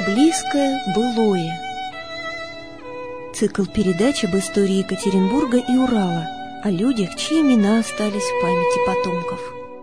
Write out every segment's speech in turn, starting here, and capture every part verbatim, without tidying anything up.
Близкое былое. Цикл передач об истории Екатеринбурга и Урала, о людях, чьи имена остались в памяти потомков.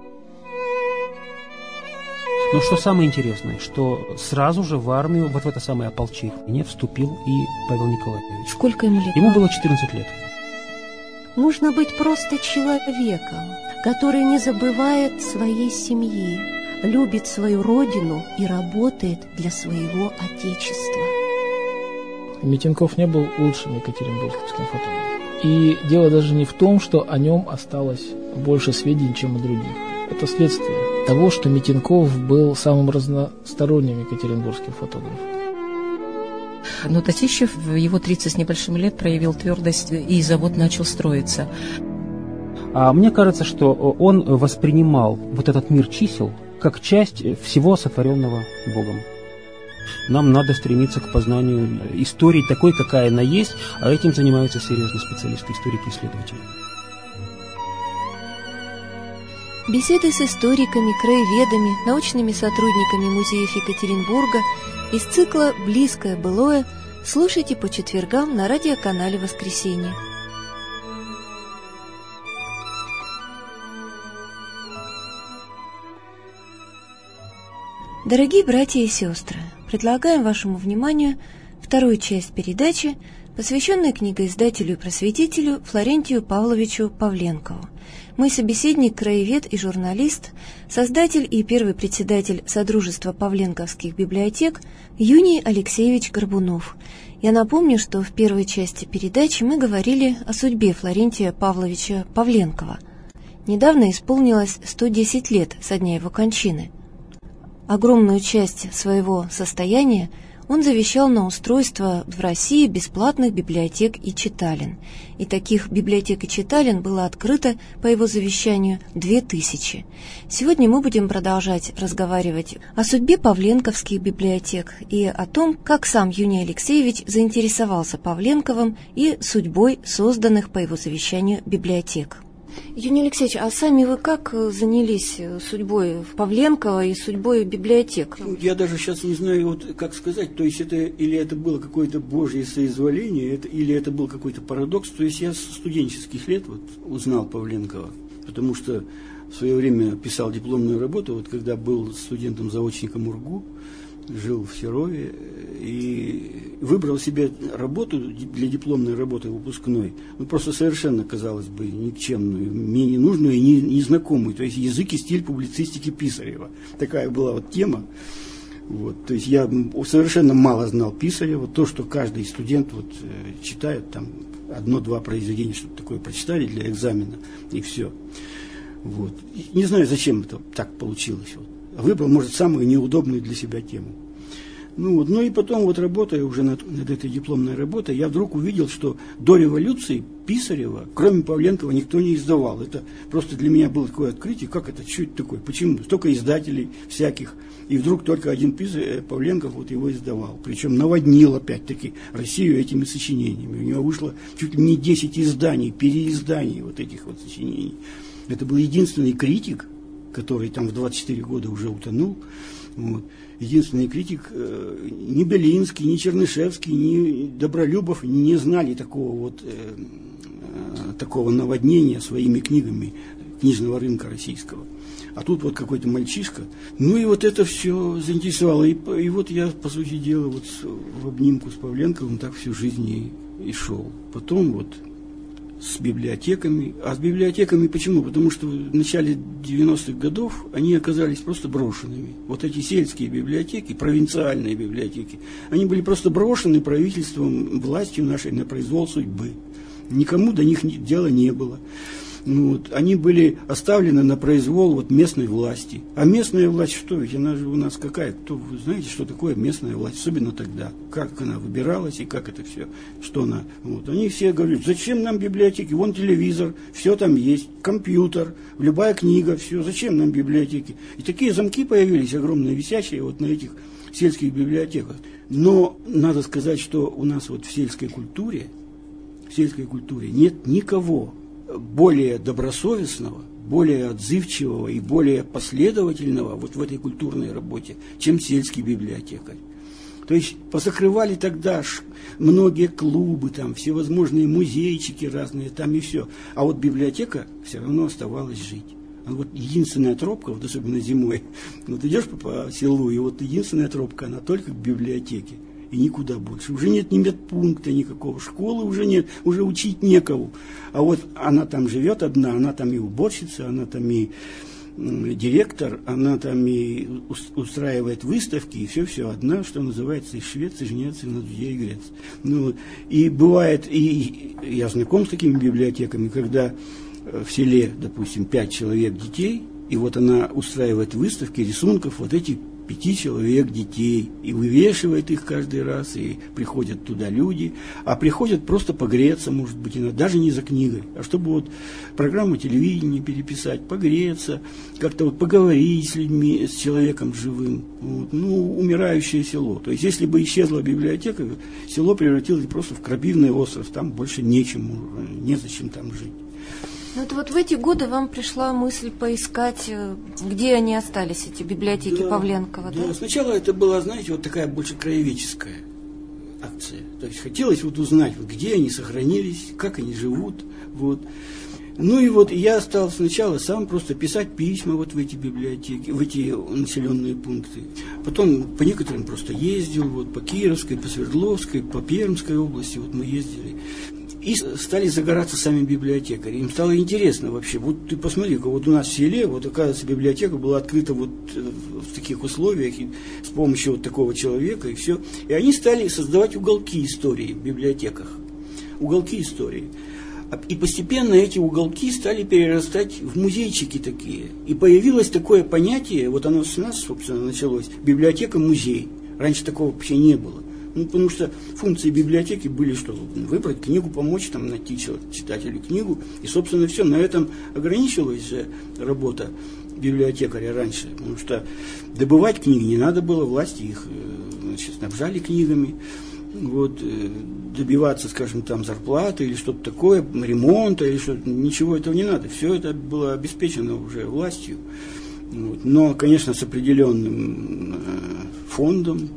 Но что самое интересное, что сразу же в армию, вот в это самое ополчение, вступил и Павел Николаевич. Сколько ему лет? Ему было четырнадцать лет. Нужно быть просто человеком, который не забывает своей семьи, любит свою родину и работает для своего отечества. Митенков не был лучшим екатеринбургским фотографом. И дело даже не в том, что о нем осталось больше сведений, чем о других. Это следствие того, что Митенков был самым разносторонним екатеринбургским фотографом. Но Татищев в его тридцать с небольшим лет проявил твердость, и завод начал строиться. А мне кажется, что он воспринимал вот этот мир чисел как часть всего сотворенного Богом. Нам надо стремиться к познанию истории такой, какая она есть, а этим занимаются серьезные специалисты, историки, исследователи. Беседы с историками, краеведами, научными сотрудниками музеев Екатеринбурга из цикла «Близкое былое» слушайте по четвергам на радиоканале «Воскресенье». Дорогие братья и сестры, предлагаем вашему вниманию вторую часть передачи, посвященную книгоиздателю и просветителю Флорентию Павловичу Павленкову. Мой собеседник, краевед и журналист, создатель и первый председатель Содружества Павленковских библиотек Юний Алексеевич Горбунов. Я напомню, что в первой части передачи мы говорили о судьбе Флорентия Павловича Павленкова. Недавно исполнилось сто десять лет со дня его кончины. Огромную часть своего состояния он завещал на устройство в России бесплатных библиотек и читален. И таких библиотек и читален было открыто по его завещанию две тысячи. Сегодня мы будем продолжать разговаривать о судьбе павленковских библиотек и о том, как сам Юний Алексеевич заинтересовался Павленковым и судьбой созданных по его завещанию библиотек. Юний Алексеевич, а сами вы как занялись судьбой Павленкова и судьбой библиотек? Я даже сейчас не знаю, вот как сказать, то есть это или это было какое-то божье соизволение, это, или это был какой-то парадокс. То есть я с студенческих лет вот узнал Павленкова, потому что в свое время писал дипломную работу, вот когда был студентом-заочником УрГУ, жил в Серове и выбрал себе работу для дипломной работы выпускной, ну просто совершенно, казалось бы, никчемную, мне ненужную и не, незнакомую, то есть язык и стиль публицистики Писарева. Такая была вот тема. Вот, то есть я совершенно мало знал Писарева, то, что каждый студент вот, читает, там одно-два произведения, что-то такое прочитали для экзамена, и все. Вот. И не знаю, зачем это так получилось. Вот. Выбрал, может, самую неудобную для себя тему. Ну, вот, ну и потом, вот работая уже над, над этой дипломной работой, я вдруг увидел, что до революции Писарева, кроме Павленкова, никто не издавал. Это просто для меня было такое открытие, как это, что это такое, почему? Столько издателей всяких, и вдруг только один Писарев, Павленков вот его издавал. Причем наводнил, опять-таки, Россию этими сочинениями. У него вышло чуть ли не десять изданий, переизданий вот этих вот сочинений. Это был единственный критик, который там в двадцать четыре года уже утонул. Вот. Единственный критик, э, ни Белинский, ни Чернышевский, ни Добролюбов не знали такого вот э, э, такого наводнения своими книгами книжного рынка российского. А тут вот какой-то мальчишка. Ну и вот это все заинтересовало. И, и вот я, по сути дела, вот в обнимку с Павленковым так всю жизнь и, и шел. Потом вот с библиотеками. А с библиотеками почему? Потому что в начале девяностых годов они оказались просто брошенными. Вот эти сельские библиотеки, провинциальные библиотеки, они были просто брошены правительством, властью нашей на произвол судьбы. Никому до них дела не было. Ну, вот, они были оставлены на произвол вот, местной власти. А местная власть что? Ведь она же у нас какая? Кто, вы знаете, что такое местная власть? Особенно тогда. Как она выбиралась и как это все. Что она. Вот. Они все говорят, зачем нам библиотеки? Вон телевизор, все там есть. Компьютер, любая книга, все. Зачем нам библиотеки? И такие замки появились огромные, висящие вот на этих сельских библиотеках. Но надо сказать, что у нас вот в сельской культуре, в сельской культуре нет никого более добросовестного, более отзывчивого и более последовательного вот в этой культурной работе, чем сельский библиотекарь. То есть позакрывали тогда многие клубы, там всевозможные музейчики разные, там и все. А вот библиотека все равно оставалась жить. А вот единственная тропка, вот особенно зимой, вот идешь по, по селу, и вот единственная тропка, она только к библиотеке. И никуда больше. Уже нет ни медпункта никакого, школы уже нет, уже учить некого. А вот она там живет одна, она там и уборщица, она там и директор, она там и устраивает выставки, и все-все одна, что называется, из Швеции женится на друзей Грец. Ну, и бывает, и я знаком с такими библиотеками, когда в селе, допустим, пять человек детей, и вот она устраивает выставки рисунков вот этих пяти человек детей, и вывешивает их каждый раз, и приходят туда люди, а приходят просто погреться, может быть, иногда, даже не за книгой, а чтобы вот программу телевидения переписать, погреться, как-то вот поговорить с людьми, с человеком живым. Вот. Ну, умирающее село. То есть, если бы исчезла библиотека, село превратилось просто в крапивный остров, там больше нечему, незачем там жить. Ну, это вот в эти годы вам пришла мысль поискать, где они остались, эти библиотеки да, Павленкова, да? Да, сначала это была, знаете, вот такая больше краеведческая акция. То есть хотелось вот узнать, вот где они сохранились, как они живут, вот. Ну и вот я стал сначала сам просто писать письма вот в эти библиотеки, в эти населенные пункты. Потом по некоторым просто ездил, вот по Кировской, по Свердловской, по Пермской области, вот мы ездили. И стали загораться сами библиотекари. Им стало интересно вообще. Вот ты посмотри-ка, вот у нас в селе, вот оказывается, библиотека была открыта вот в таких условиях, и с помощью вот такого человека, и все. И они стали создавать уголки истории в библиотеках. Уголки истории. И постепенно эти уголки стали перерастать в музейчики такие. И появилось такое понятие, вот оно с нас, собственно, началось, библиотека-музей. Раньше такого вообще не было. Ну, потому что функции библиотеки были, что выбрать книгу, помочь там найти читателю книгу. И, собственно, все. На этом ограничивалась же работа библиотекаря раньше. Потому что добывать книги не надо было, власти их, значит, снабжали книгами. Вот, добиваться, скажем, там зарплаты или что-то такое, ремонта или что-то, ничего этого не надо. Все это было обеспечено уже властью. Вот. Но, конечно, с определенным фондом.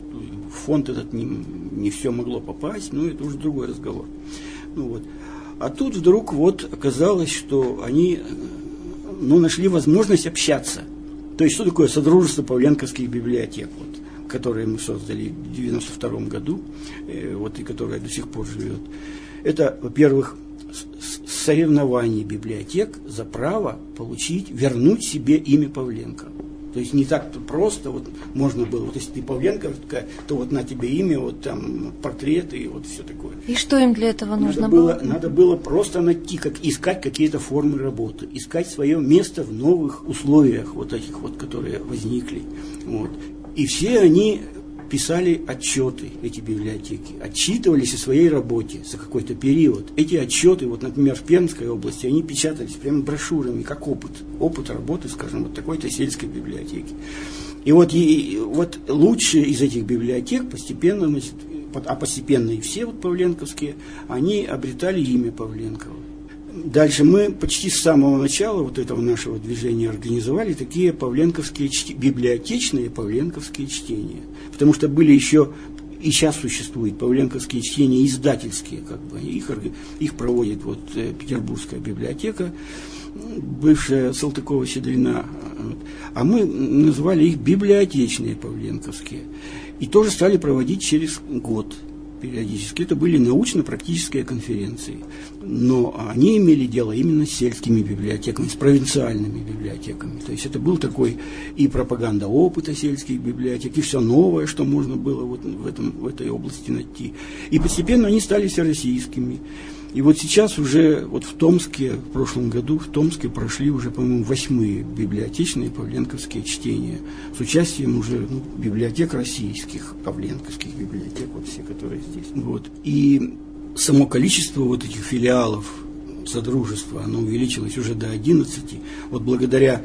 В фонд этот не, не все могло попасть, но это уже другой разговор. Ну, вот. А тут вдруг вот оказалось, что они ну, нашли возможность общаться. То есть, что такое Содружество Павленковских библиотек, вот, которое мы создали в девяносто втором году, э, вот, и которое до сих пор живет. Это, во-первых, соревнование библиотек за право получить, вернуть себе имя Павленко. То есть не так просто, вот можно было, вот если ты Павленко, то вот на тебе имя, вот там портреты и вот все такое. И что им для этого нужно надо было? было? Надо было просто найти, как, искать какие-то формы работы, искать свое место в новых условиях, вот этих вот, которые возникли. Вот. И все они писали отчеты, эти библиотеки, отчитывались о своей работе за какой-то период. Эти отчеты, вот, например, в Пермской области, они печатались прямо брошюрами, как опыт, опыт работы, скажем, вот такой-то сельской библиотеки. И вот, и, вот лучшие из этих библиотек постепенно, значит, а постепенно и все вот павленковские, они обретали имя Павленкова. Дальше мы почти с самого начала вот этого нашего движения организовали такие павленковские чт... библиотечные павленковские чтения. Потому что были еще, и сейчас существуют павленковские чтения издательские, как бы, их, их проводит вот Петербургская библиотека, бывшая Салтыкова-Щедрина, а мы назвали их библиотечные павленковские. И тоже стали проводить через год. Периодически. Это были научно-практические конференции. Но они имели дело именно с сельскими библиотеками, с провинциальными библиотеками. То есть это был такой и пропаганда опыта сельских библиотек, и все новое, что можно было вот в, этом, в этой области найти. И постепенно они стали всероссийскими. И вот сейчас уже вот в Томске, в прошлом году в Томске прошли уже, по-моему, восьмые библиотечные павленковские чтения с участием уже ну, библиотек российских, павленковских библиотек, вот все, которые здесь. Вот. И само количество вот этих филиалов Содружества, оно увеличилось уже до одиннадцати. Вот благодаря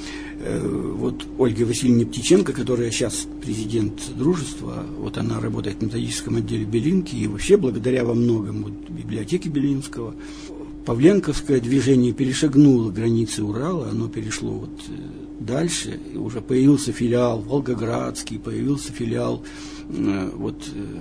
вот Ольге Васильевне Птиченко, которая сейчас президент Дружества, вот она работает в методическом отделе Белинки, и вообще благодаря во многом вот, библиотеке Белинского Павленковское движение перешагнуло границы Урала, оно перешло вот дальше, и уже появился филиал Волгоградский, появился филиал, вот,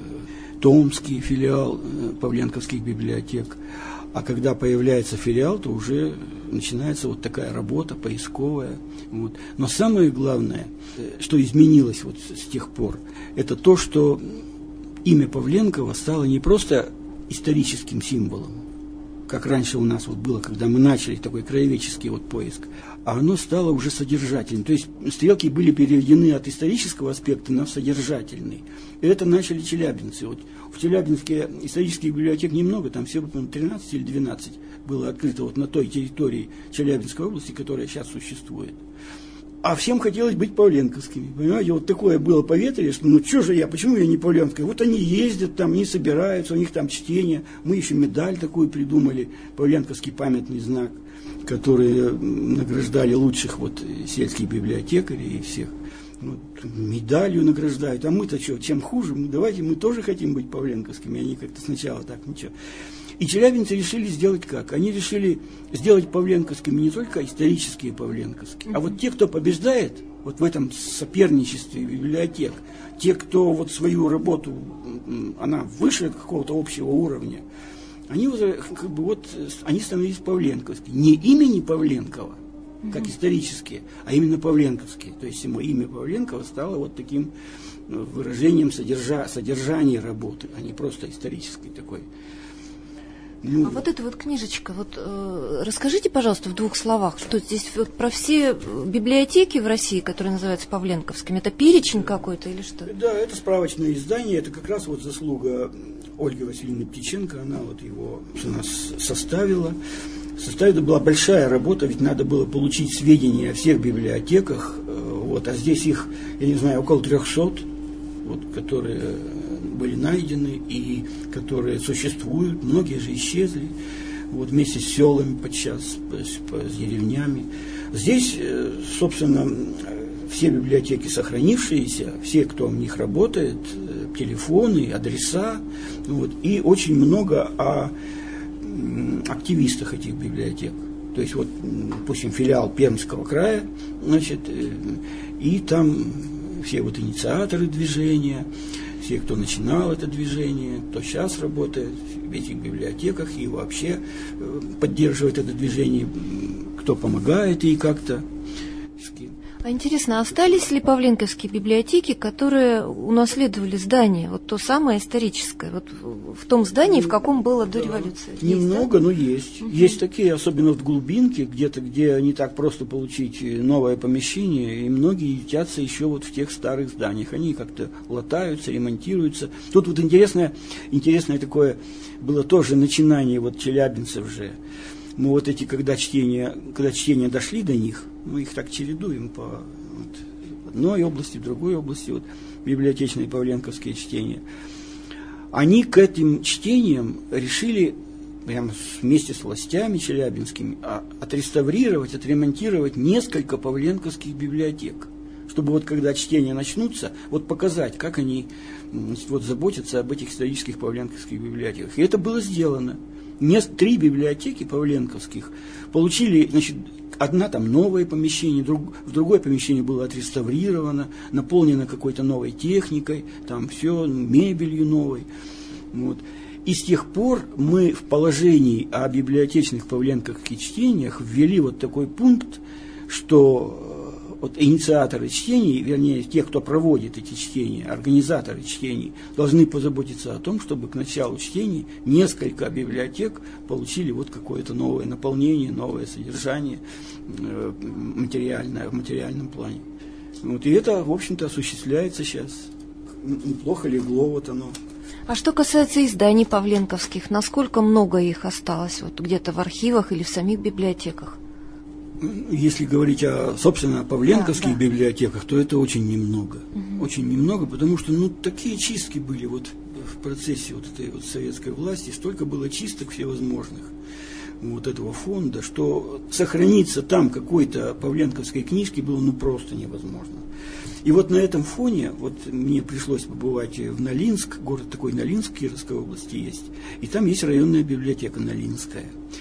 Томский филиал Павленковских библиотек. А когда появляется филиал, то уже начинается вот такая работа поисковая. Вот. Но самое главное, что изменилось вот с тех пор, это то, что имя Павленкова стало не просто историческим символом, как раньше у нас вот было, когда мы начали такой краеведческий вот поиск, а оно стало уже содержательным. То есть стрелки были переведены от исторического аспекта на содержательный. И это начали челябинцы. Вот в Челябинске исторических библиотек немного, там всего, по-моему, тринадцать или двенадцать было открыто вот на той территории Челябинской области, которая сейчас существует. А всем хотелось быть павленковскими. Понимаете, вот такое было поветрие, что ну что же я, почему я не павленковская? Вот они ездят там, они собираются, у них там чтение. Мы еще медаль такую придумали, павленковский памятный знак, который награждали лучших вот сельских библиотекарей и всех. Вот, медалью награждают. А мы-то что, чем хуже? Мы, давайте мы тоже хотим быть павленковскими. Они как-то сначала так, ничего. И челябинцы решили сделать как? Они решили сделать павленковскими не только исторические павленковские, mm-hmm. а вот те, кто побеждает вот в этом соперничестве библиотек, те, кто вот свою работу, она выше какого-то общего уровня, они, как бы, вот, они становились павленковскими. Не имени Павленкова, как mm-hmm. исторические, а именно павленковские. То есть ему имя Павленкова стало вот таким выражением содержа, содержания работы, а не просто исторической такой. Ну, а вот эта вот книжечка, вот э, расскажите, пожалуйста, в двух словах, что здесь вот про все библиотеки в России, которые называются павленковскими, это перечень какой-то или что? Да, это справочное издание, это как раз вот заслуга Ольги Васильевны Птиченко, она вот его у нас составила. Составила была большая работа, ведь надо было получить сведения о всех библиотеках, вот, а здесь их, я не знаю, около трехсот, вот, которые были найдены и которые существуют, многие же исчезли, вот, вместе с селами подчас, с, с деревнями. Здесь, собственно, все библиотеки сохранившиеся, все, кто в них работает, телефоны, адреса, вот, и очень много о активистах этих библиотек. То есть, вот, допустим, филиал Пермского края, значит, и там все вот инициаторы движения, все, кто начинал это движение, кто сейчас работает в этих библиотеках и вообще поддерживает это движение, кто помогает ей как-то. А интересно, остались ли павленковские библиотеки, которые унаследовали здание, вот то самое историческое, вот в том здании, в каком было до революции? Немного, есть, да? но есть. Угу. Есть такие, особенно в глубинке, где-то, где не так просто получить новое помещение, и многие ютятся еще вот в тех старых зданиях. Они как-то латаются, ремонтируются. Тут вот интересное, интересное такое было тоже начинание вот челябинцев же. Мы вот эти, когда чтения, когда чтения дошли до них, мы их так чередуем по вот, одной области, в другой области, вот, библиотечные павленковские чтения. Они к этим чтениям решили прямо вместе с властями челябинскими отреставрировать, отремонтировать несколько павленковских библиотек, чтобы вот когда чтения начнутся, вот показать, как они, значит, вот, заботятся об этих исторических павленковских библиотеках. И это было сделано. Три библиотеки павленковских получили, значит, одна там новое помещение, друг, в другое помещение было отреставрировано, наполнено какой-то новой техникой, там все, мебелью новой. Вот. И с тех пор мы в положении о библиотечных павленковских чтениях ввели вот такой пункт, что вот инициаторы чтений, вернее, те, кто проводит эти чтения, организаторы чтений, должны позаботиться о том, чтобы к началу чтений несколько библиотек получили вот какое-то новое наполнение, новое содержание материальное, в материальном плане. Вот, и это, в общем-то, осуществляется сейчас. Неплохо легло вот оно. А что касается изданий павленковских, насколько много их осталось вот где-то в архивах или в самих библиотеках? Если говорить о, собственно, о павленковских да, да. библиотеках, то это очень немного. Угу. Очень немного, потому что ну, такие чистки были вот в процессе вот этой вот советской власти, столько было чисток всевозможных вот этого фонда, что сохраниться там какой-то павленковской книжки было ну просто невозможно. И вот на этом фоне, вот мне пришлось побывать в Нолинск, город такой Нолинск, Кировской области есть, и там есть районная библиотека Нолинская.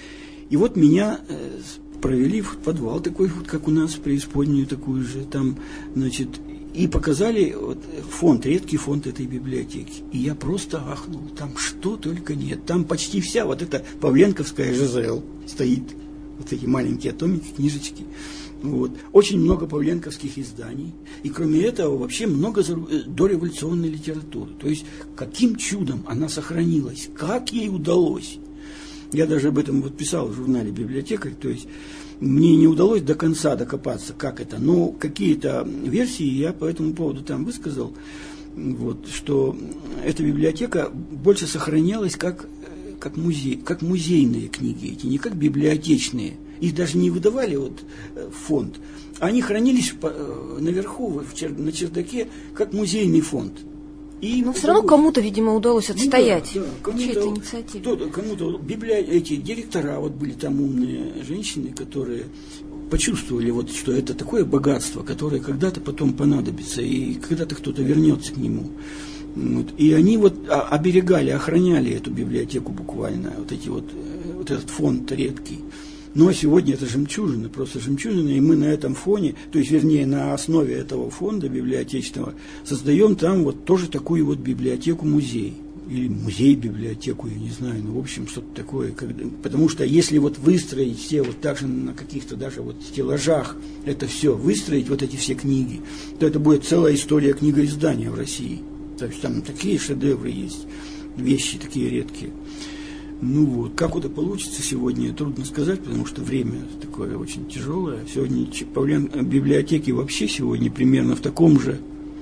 И вот меня э, провели в подвал такой, вот, как у нас, в преисподнюю такую же, там, значит, и показали вот, фонд, редкий фонд этой библиотеки. И я просто ахнул, там что только нет. Там почти вся вот эта павленковская ЖЗЛ стоит, вот эти маленькие томики, книжечки. Вот. Очень много павленковских изданий. И кроме этого вообще много дореволюционной литературы. То есть каким чудом она сохранилась, как ей удалось. Я даже об этом вот писал в журнале «Библиотекарь». То есть мне не удалось до конца докопаться, как это. Но какие-то версии я по этому поводу там высказал. Вот, что эта библиотека больше сохранялась как, как, музей, как музейные книги эти, не как библиотечные. Их даже не выдавали вот, в фонд. Они хранились наверху, на чердаке, как музейный фонд. И но все равно кому-то, видимо, удалось отстоять. Ну, да, да, кому-то, инициативе. Кому-то библи... эти директора, вот были там умные женщины, которые почувствовали, вот, что это такое богатство, которое когда-то потом понадобится, и когда-то кто-то вернется к нему. Вот. И они вот оберегали, охраняли эту библиотеку буквально, вот, эти вот, вот этот фонд редкий. Ну, а сегодня это жемчужина, просто жемчужина, и мы на этом фоне, то есть, вернее, на основе этого фонда библиотечного, создаем там вот тоже такую вот библиотеку-музей. Или музей-библиотеку, я не знаю, ну, в общем, что-то такое. Когда, потому что если вот выстроить все вот так же на каких-то даже вот стеллажах, это все, выстроить вот эти все книги, то это будет целая история книгоиздания в России. То есть, там такие шедевры есть, вещи такие редкие. Ну вот, как это получится сегодня, трудно сказать, потому что время такое очень тяжелое. Сегодня Павлен, библиотеки вообще сегодня примерно в таком же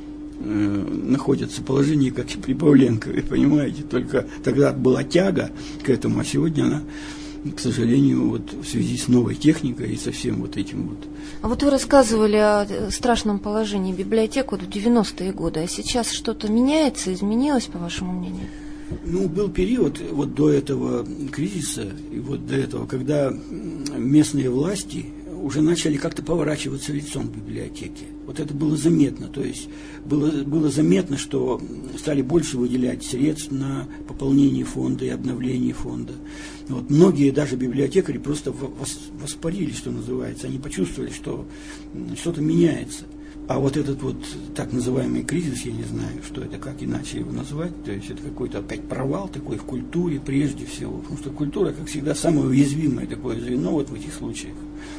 э, находятся положении, как и при Павленкове, понимаете? Только тогда была тяга к этому, а сегодня она, к сожалению, вот в связи с новой техникой и со всем вот этим вот. А вот вы рассказывали о страшном положении библиотек вот в девяностые годы, а сейчас что-то меняется, изменилось, по вашему мнению? Ну, был период вот до этого кризиса, и вот до этого, когда местные власти уже начали как-то поворачиваться лицом к библиотеке. Вот это было заметно, то есть было, было заметно, что стали больше выделять средств на пополнение фонда и обновление фонда. Вот многие даже библиотекари просто воспарили, что называется, они почувствовали, что что-то меняется. А вот этот вот так называемый кризис, я не знаю, что это, как иначе его назвать, то есть это какой-то опять провал такой в культуре прежде всего, потому что культура, как всегда, самое уязвимое такое звено вот в этих случаях,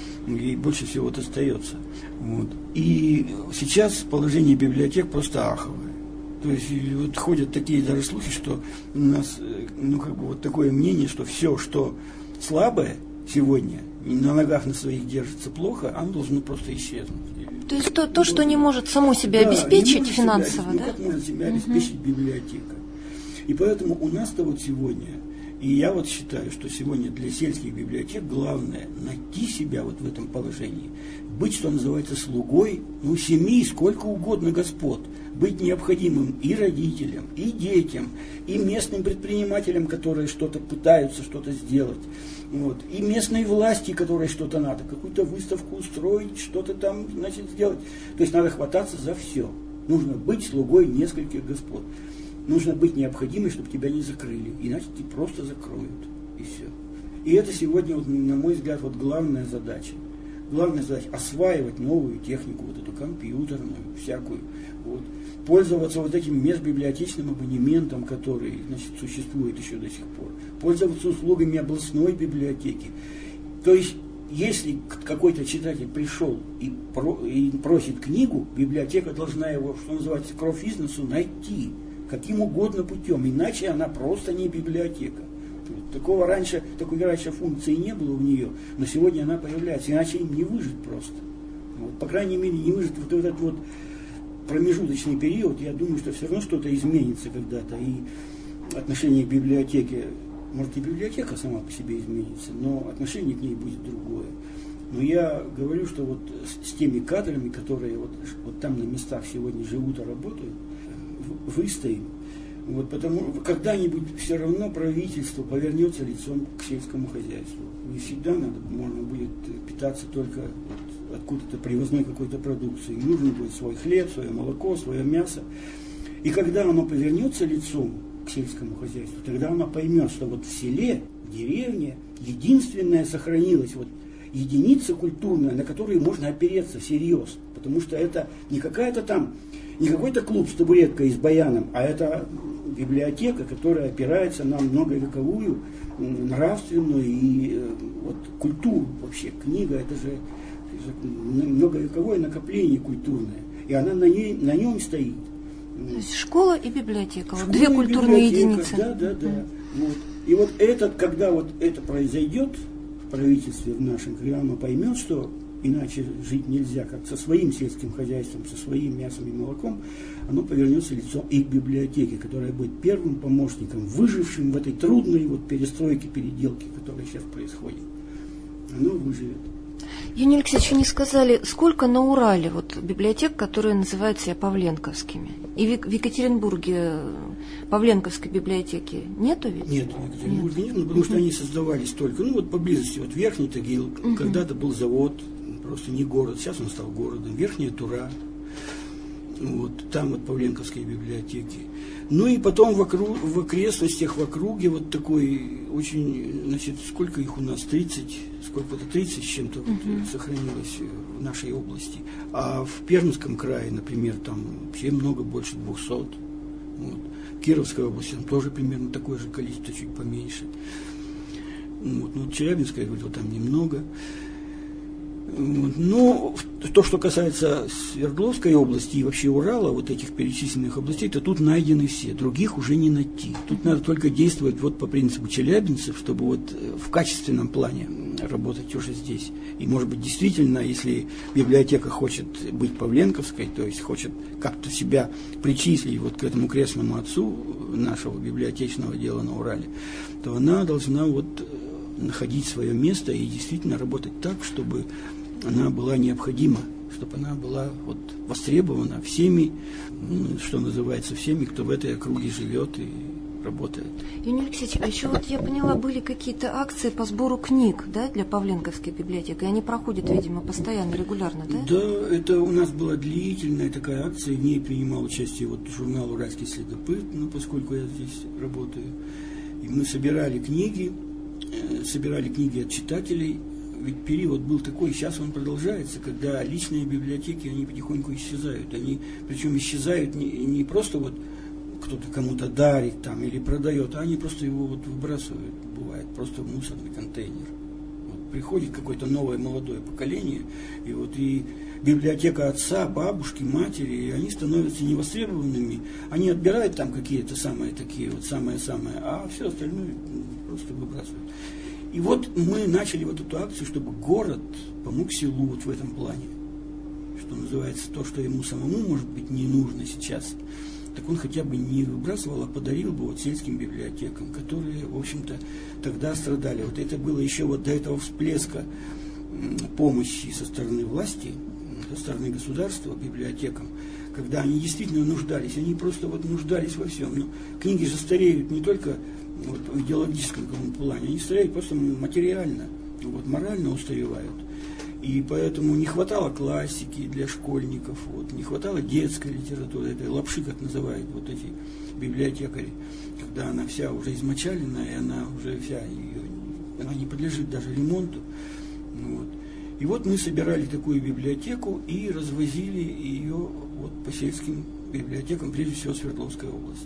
и больше всего вот остается. Вот. И сейчас положение библиотек просто аховое. То есть вот ходят такие даже слухи, что у нас, ну как бы вот такое мнение, что все, что слабое сегодня, на ногах на своих держится плохо, оно должно просто исчезнуть. То есть то, то что не может само себя да, обеспечить финансово, себя, да? Ну, как может себя угу. обеспечить библиотека? И поэтому у нас-то вот сегодня, и я вот считаю, что сегодня для сельских библиотек главное найти себя вот в этом положении, быть, что называется, слугой, ну, семьи, сколько угодно господ, быть необходимым и родителям, и детям, и местным предпринимателям, которые что-то пытаются что-то сделать. Вот. И местной власти, которой что-то надо, какую-то выставку устроить, что-то там, значит, сделать. То есть надо хвататься за все. Нужно быть слугой нескольких господ. Нужно быть необходимым, чтобы тебя не закрыли. Иначе тебя просто закроют. И все. И это сегодня, вот, на мой взгляд, вот главная задача. Главная задача – осваивать новую технику, вот эту компьютерную, всякую. Вот. Пользоваться вот этим межбиблиотечным абонементом, который, значит, существует еще до сих пор. Пользоваться услугами областной библиотеки. То есть, если какой-то читатель пришел и, про, и просит книгу, библиотека должна его, что называется, кровь из носу найти каким угодно путем, иначе она просто не библиотека. Такого раньше, такой раньше функции не было у нее, но сегодня она появляется, иначе им не выжить просто. Вот, по крайней мере, не выжить вот этот вот промежуточный период. Я думаю, что все равно что-то изменится когда-то, и отношение к библиотеке, может, и библиотека сама по себе изменится, но отношение к ней будет другое. Но я говорю, что вот с, с теми кадрами, которые вот, вот там на местах сегодня живут и работают, выстоим. Вот, потому когда-нибудь все равно правительство повернется лицом к сельскому хозяйству. Не всегда надо, можно будет питаться только вот, откуда-то привозной какой-то продукции. Нужно будет свой хлеб, свое молоко, свое мясо. И когда оно повернется лицом к сельскому хозяйству, тогда оно поймет, что вот в селе деревня единственная сохранилась, вот единица культурная, на которую можно опереться всерьез, потому что это не какая-то там, не какой-то клуб с табуреткой и с баяном, а это библиотека, которая опирается на многовековую нравственную и вот, культуру вообще. Книга это же, это же многовековое накопление культурное, и она на, ней, на нем стоит. То есть школа и библиотека, школа вот две культурные единицы. Да, да, да. Mm. Вот. И вот этот, когда вот это произойдет в правительстве в нашем, когда оно поймет, что иначе жить нельзя, как со своим сельским хозяйством, со своим мясом и молоком, оно повернется лицом и к библиотеке, которая будет первым помощником, выжившим в этой трудной вот перестройке, переделке, которая сейчас происходит. Оно выживет. Евгений Алексеевич, вы не сказали, сколько на Урале вот библиотек, которые называют себя павленковскими? И в Екатеринбурге павленковской библиотеки нету ведь? Нет, в Екатеринбурге нет, нет, потому что они создавались только, ну вот поблизости, вот Верхний Тагил, угу. когда-то был завод, просто не город, сейчас он стал городом, Верхняя Тура, вот, там вот павленковские библиотеки. Ну и потом в, округ, в окрестностях, в округе вот такой очень, значит, сколько их у нас, тридцать, сколько-то тридцать с чем-то uh-huh. вот, сохранилось в нашей области. А в Пермском крае, например, там вообще много, больше двухсот. Вот. В Кировской области там тоже примерно такое же количество, чуть поменьше. Вот. Ну, Челябинская, я говорю, там немного. Вот. Но то, что касается Свердловской области и вообще Урала, вот этих перечисленных областей, то тут найдены все, других уже не найти. Тут надо только действовать вот по принципу челябинцев, чтобы вот в качественном плане работать уже здесь. И, может быть, действительно, если библиотека хочет быть павленковской, то есть хочет как-то себя причислить вот к этому крестному отцу нашего библиотечного дела на Урале, то она должна вот находить свое место и действительно работать так, чтобы она была необходима, чтобы она была вот востребована всеми, ну, что называется, всеми, кто в этой округе живет и работает. Евгений Алексеевич, а еще вот я поняла, были какие-то акции по сбору книг, да, для Павленковской библиотеки, и они проходят, видимо, постоянно, регулярно, да? Да, это у нас была длительная такая акция, в ней принимал участие вот журнал «Уральский следопыт», ну, поскольку я здесь работаю, и мы собирали книги, собирали книги от читателей, ведь период был такой, сейчас он продолжается, когда личные библиотеки, они потихоньку исчезают, они, причем исчезают не, не просто вот кто-то кому-то дарит там или продает, а они просто его вот выбрасывают, бывает, просто в мусорный контейнер. Вот приходит какое-то новое молодое поколение, и вот и библиотека отца, бабушки, матери, и они становятся невостребованными, они отбирают там какие-то самые такие вот самые-самые, а все остальное просто выбрасывают. И вот мы начали вот эту акцию, чтобы город помог селу вот в этом плане, что называется, то, что ему самому, может быть, не нужно сейчас, так он хотя бы не выбрасывал, а подарил бы вот сельским библиотекам, которые, в общем-то, тогда страдали. Вот это было еще вот до этого всплеска помощи со стороны власти, со стороны государства библиотекам, когда они действительно нуждались, они просто вот нуждались во всем. Но книги же стареют не только вот, в идеологическом плане, они стареют просто материально, вот, морально устаревают. И поэтому не хватало классики для школьников, вот, не хватало детской литературы, этой лапши, как называют вот эти библиотекари, когда она вся уже измочаленная, и она уже вся, ее, она не подлежит даже ремонту. Вот. И вот мы собирали такую библиотеку и развозили ее вот по сельским библиотекам, прежде всего Свердловской области.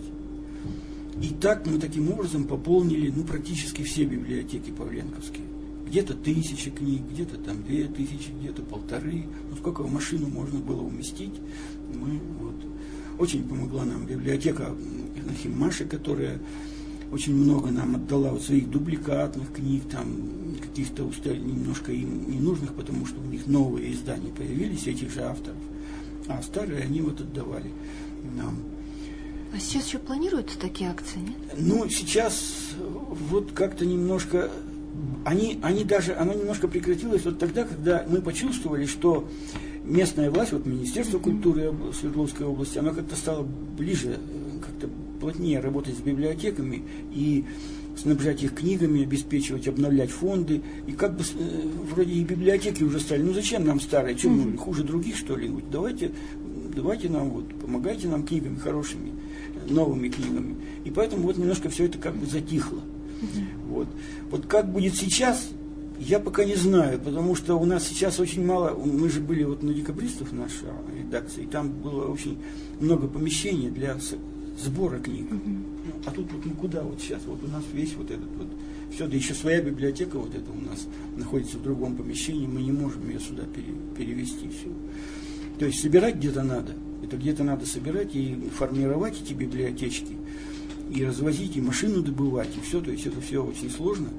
И так мы таким образом пополнили ну, практически все библиотеки павленковские. Где-то тысячи книг, где-то там две тысячи, где-то полторы. Ну, сколько в машину можно было уместить. Мы, вот, очень помогла нам библиотека Нахим Маши, которая очень много нам отдала вот своих дубликатных книг, там каких-то немножко им ненужных, потому что у них новые издания появились, этих же авторов. А старые они вот отдавали нам. А сейчас еще планируются такие акции, нет? Ну, сейчас вот как-то немножко... Они, они даже, оно немножко прекратилось вот тогда, когда мы почувствовали, что местная власть, вот Министерство культуры Свердловской области, оно как-то стало ближе, как-то плотнее работать с библиотеками и снабжать их книгами, обеспечивать, обновлять фонды. И как бы вроде и библиотеки уже стали, ну зачем нам старые, что мы хуже других, что ли? Давайте, давайте нам, вот, помогайте нам книгами хорошими, новыми книгами. И поэтому вот немножко все это как бы затихло. Uh-huh. Вот. Вот как будет сейчас, я пока не знаю, потому что у нас сейчас очень мало, мы же были вот на декабристов, наша редакция, и там было очень много помещений для сбора книг. Mm-hmm. А тут вот ну куда вот сейчас, вот у нас весь вот этот вот, все, да еще своя библиотека вот эта у нас находится в другом помещении, мы не можем ее сюда пере, перевести все. То есть собирать где-то надо, это где-то надо собирать и формировать эти библиотечки, и развозить, и машину добывать, и все, то есть это все очень сложно.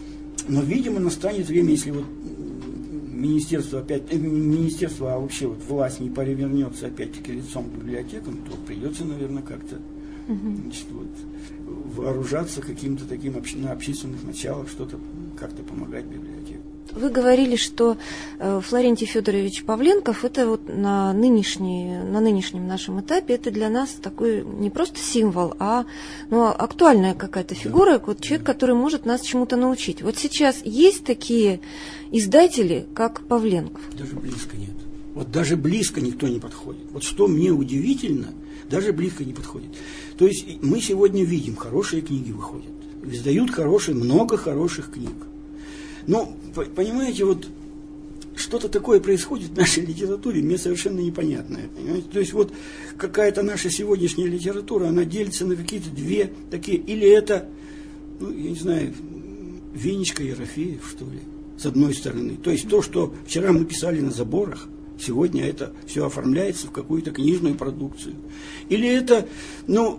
Но, видимо, настанет время, если вот министерство опять, э, министерство, а вообще вот власть не перевернется опять-таки лицом к библиотекам, то придется, наверное, как-то значит, вот, вооружаться каким-то таким обще, на общественных началах, что-то как-то помогать библиотекам. Вы говорили, что э, Флорентий Федорович Павленков это вот на, нынешней, на нынешнем нашем этапе это для нас такой не просто символ, а ну, актуальная какая-то фигура, да. Вот человек, который может нас чему-то научить. Вот сейчас есть такие издатели, как Павленков? Даже близко нет. Вот даже близко никто не подходит. Вот что мне удивительно, даже близко не подходит. То есть мы сегодня видим, хорошие книги выходят, издают хорошие, много хороших книг. Но, понимаете, вот что-то такое происходит в нашей литературе, мне совершенно непонятное. Понимаете? То есть вот какая-то наша сегодняшняя литература, она делится на какие-то две такие, или это, ну, я не знаю, Венечка Ерофеев, что ли, с одной стороны. То есть то, что вчера мы писали на заборах, сегодня это все оформляется в какую-то книжную продукцию. Или это, ну,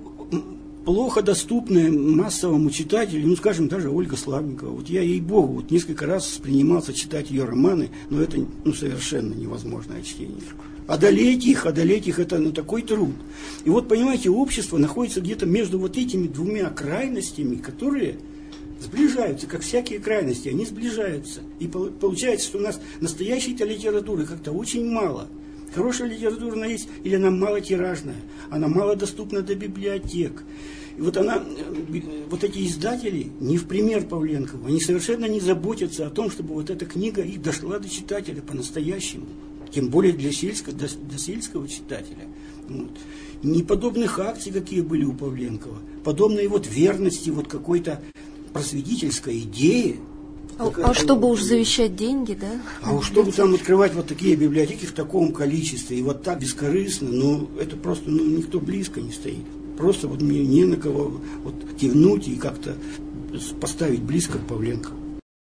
плохо доступная массовому читателю, ну, скажем, даже Ольга Славникова. Вот я, ей-богу, вот несколько раз принимался читать ее романы, но это ну, совершенно невозможное чтение. Одолеть их, одолеть их, это ну, такой труд. И вот, понимаете, общество находится где-то между вот этими двумя крайностями, которые сближаются, как всякие крайности, они сближаются. И получается, что у нас настоящей-то литературы как-то очень мало. Хорошая литература она есть, или она малотиражная, она малодоступна до библиотек. И вот она, вот эти издатели, не в пример Павленкову, они совершенно не заботятся о том, чтобы вот эта книга их дошла до читателя по-настоящему. Тем более для сельского, до, до сельского читателя. Вот. Не подобных акций, какие были у Павленкова, подобной вот верности вот какой-то просветительской идее. А, а чтобы уж завещать деньги, да? А уж чтобы там открывать вот такие библиотеки в таком количестве, и вот так бескорыстно, ну, это просто, ну, никто близко не стоит. Просто вот мне не на кого вот кивнуть и как-то поставить близко к Павленкову.